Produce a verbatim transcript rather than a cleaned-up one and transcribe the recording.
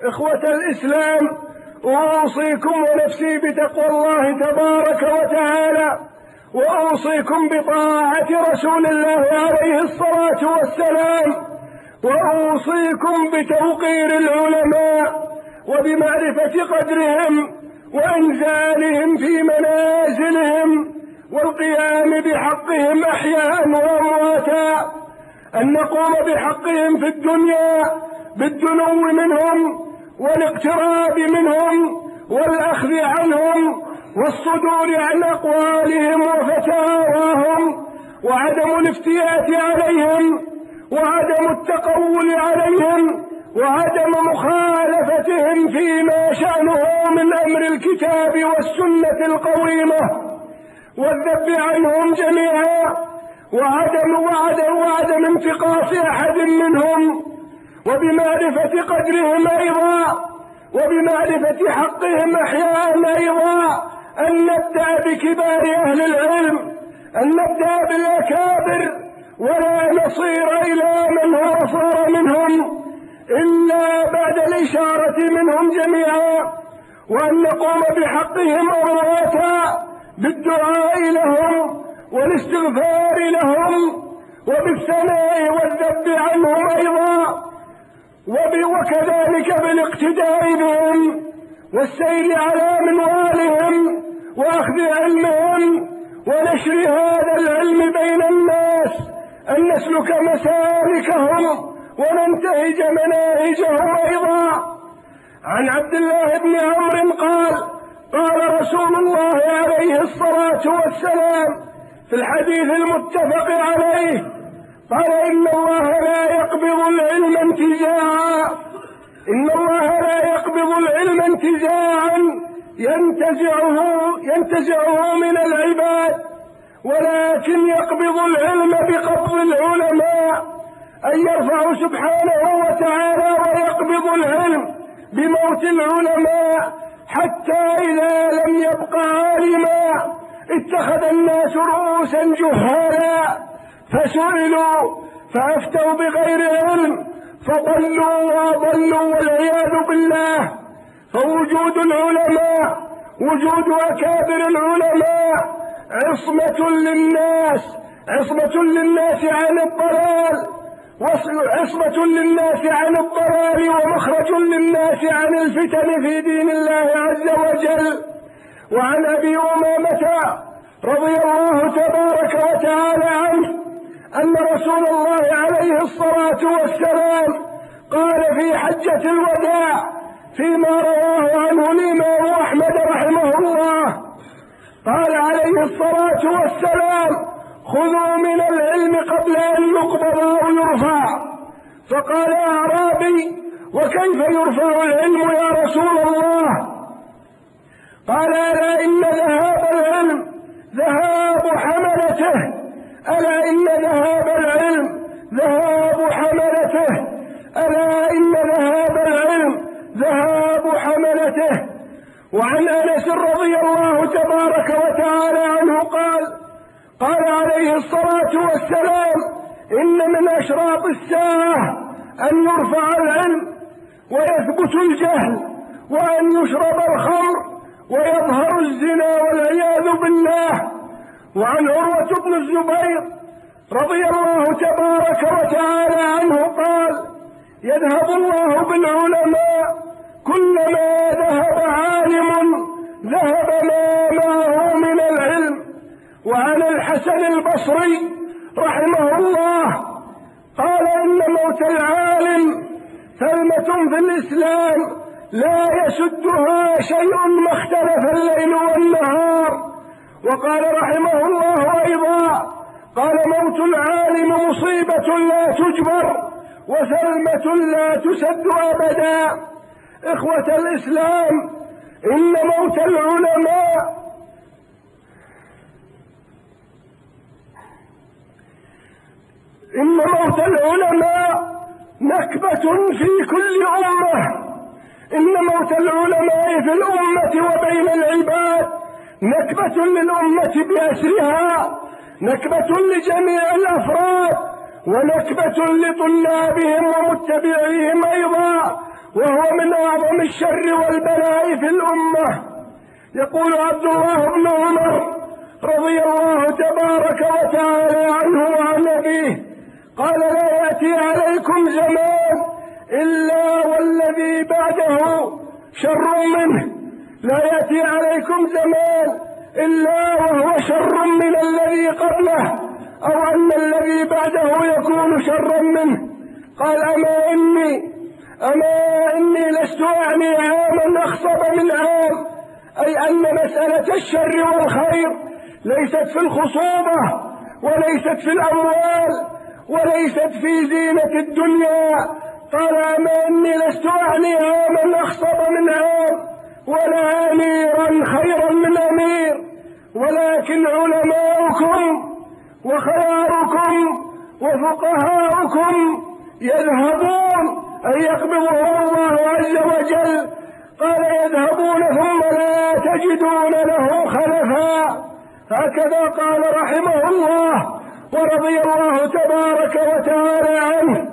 إخوة الإسلام، وأوصيكم ونفسي بتقوى الله تبارك وتعالى، وأوصيكم بطاعة رسول الله عليه الصلاة والسلام، وأوصيكم بتوقير العلماء وبمعرفة قدرهم وإنزالهم في منازلهم والقيام بحقهم أحياء وأمواتا، أن نقوم بحقهم في الدنيا بالدنو منهم والاقتراب منهم والأخذ عنهم والصدور عن أقوالهم وفتاواهم وعدم الافتيات عليهم وعدم التقول عليهم وعدم مخالفتهم فيما شأنه من أمر الكتاب والسنة القويمة والذب عنهم جميعا وعدم وعدم وعدم انتقاص أحد منهم، وبمعرفة قدرهم أيضا وبمعرفة حقهم أحياء أيضا، أن نبدأ بكبار أهل العلم، أن نبدأ بالأكابر ولا نصير إلى من هو صار منهم إلا بعد الإشارة منهم جميعا، وأن نقوم بحقهم أمواتا بالدعاء لهم والاستغفار لهم وبالثناء والذب عنهم أيضا، وكذلك بالاقتداء بهم والسير على منوالهم وأخذ علمهم ونشر هذا العلم بين الناس، أن نسلك مسالكهم وننتهج مناهجهم أيضا. عن عبد الله بن عمرو قال: قال رسول الله عليه الصلاة والسلام في الحديث المتفق عليه، قال: إن الله لا يقبض العلم انتزاعا، إن الله لا يقبض العلم انتزاعا ينتزعه ينتزعه من العباد، ولكن يقبض العلم بقبض العلماء، أن يرفع سبحانه وتعالى ويقبض العلم بموت العلماء، حتى إذا لم يبق عالما اتخذ الناس رؤوسا جهالا فسئلوا فأفتوا بغير علم فضلوا وأضلوا والعياذ بالله. فوجود العلماء، وجود أكابر العلماء عصمة للناس، عصمة للناس عن الضلال، عصمة للناس عن الضلال ومخرج للناس عن الفتن في دين الله عز وجل. وعن أبي أمامة رضي الله تبارك وتعالى عنه أن رسول الله عليه الصلاة والسلام قال في حجة الوداع فيما رواه عنه الإمام أحمد رحمه الله، قال عليه الصلاة والسلام: خذوا من العلم قبل أن يقبض أو يرفع. فقال أعرابي: وكيف يرفع العلم يا رسول الله؟ قال: ألا إن ذهاب العلم ذهاب حملته، ألا إن ذهاب العلم ذهاب حملته، ألا إن ذهاب العلم ذهاب حملته. وعن أنس رضي الله تبارك وتعالى عنه قال: قال عليه الصلاة والسلام: إن من أشراط الساعة أن يرفع العلم ويثبت الجهل، وأن يشرب الخمر ويظهر الزنا والعياذ بالله. وعن عروة بن الزبير رضي الله تبارك وتعالى عنه قال: يذهب الله بالعلماء، كلما ذهب عالم ذهب ما معه من العلم. وعن الحسن البصري رحمه الله قال: إن موت العالم ثلمة في الإسلام لا يسدها شيء ما اختلف الليل والنهار. وقال رحمه الله أيضا: قال: موت العالم مصيبة لا تجبر وثلمة لا تسد أبدا. إخوة الإسلام، إن موت العلماء إن موت العلماء نكبة في كل أمة، إن موت العلماء في الأمة وبين العباد نكبة للأمة بأسرها، نكبة لجميع الأفراد، ونكبة لطلابهم ومتبعيهم أيضا، وهو من أعظم الشر والبلاء في الأمة. يقول عبد الله بن عمر رضي الله تبارك وتعالى عنه وعن أبيه قال: لا يأتي عليكم زمان إلا والذي بعده شر منه. لا يأتي عليكم زمان إلا وهو شر من الذي قبله، أو أن الذي بعده يكون شرا منه. قال: أما إني أما إني لست أعني عاما أخصب من عام، أي أن مسألة الشر والخير ليست في الخصوبة، وليست في الأموال، وليست في زينة الدنيا. قال: أما إني لست أعني عاما أخصب من عام، ولا أميرا خيرا من أمير، ولكن علماؤكم وخياركم وفقهاؤكم يذهبون، أي يقبضهم الله عز وجل. قال: يذهبون ثم لا تجدون له خلفا. هكذا قال رحمه الله ورضي الله تبارك وتعالى عنه.